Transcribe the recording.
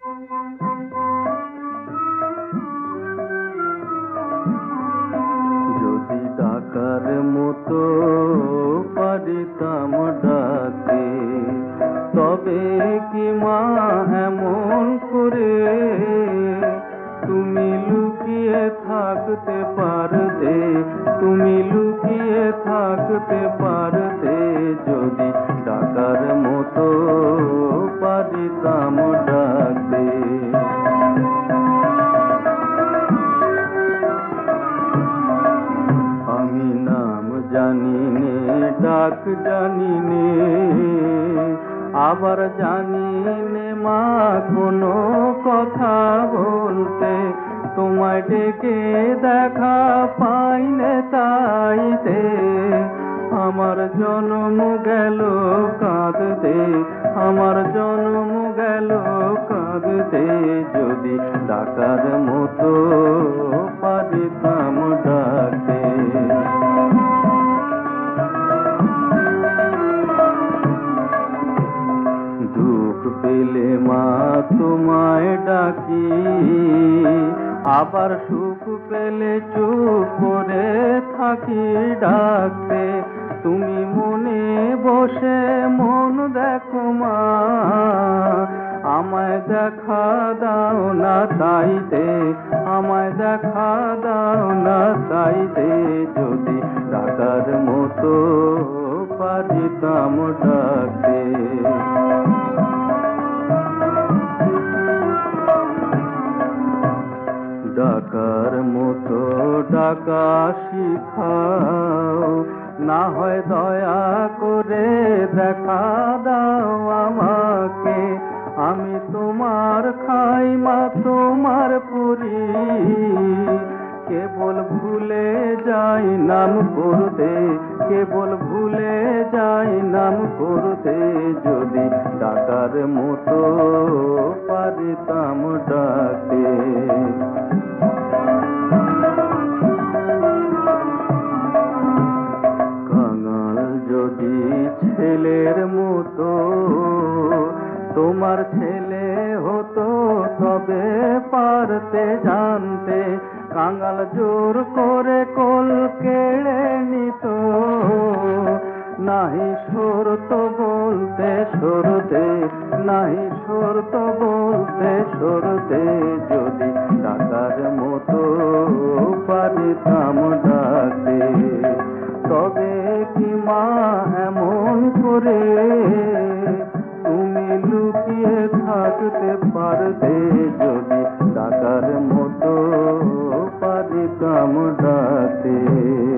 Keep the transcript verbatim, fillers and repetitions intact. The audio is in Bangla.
যদি ডাকার মতো পারিতাম ডাকে, তবে কি মা এমন করে তুমি লুকিয়ে থাকতে পারতে, তুমি লুকিয়ে থাকতে পারতে। যদি ডাকার মতো পারিতাম ডাকতে। আমি নাম জানি নে, ডাক জানি নে, আবার জানি নে মা কোনো কথা বলতে। তোমায় ডেকে দেখা পাইনে তাইতে আমার জন্ম গেল কাঁদতে, আমার জন্ম গেল কাঁদতে। যদি ডাকার মতো পারিতাম ডাকতে। দুঃখ পেলে মা তোমায় ডাকি, আবার সুখ পেলে চুপ করে থাকি ডাকতে। তুমি মনে বসে মন দেখো মা, আমায় দেখা দাও না তাইতে, আমায় দেখা দাও না তাইতে। যদি ডাকার মতো পারিতাম ডাকতে। ডাকার মতো ডাকা শিখাও, না হয় দয়া করে দেখা দাও আমাকে। আমি তোমার খাই মা তোমার পুরি, কেবল ভুলে যাই নাম করতে, কেবল ভুলে যাই নাম করতে। যদি ডাকার মতো পারিতাম ডাকতে। কাঙাল যদি ছেলের মতো তোমার ছেলে হতো, তবে পারতে জানতে। কাঙাল জোর করে কোল কেড়ে নিত, নাহি সরত বলতে সরতে, নাহি সরত বলতে সরতে। যদি ডাকার মতো পারিতাম ডাকতে, তবে কি মা এমন করে তুমি লুকিয়ে থাকতে পারতে। যদি ডাকার মতো পারিতাম ডাকতে।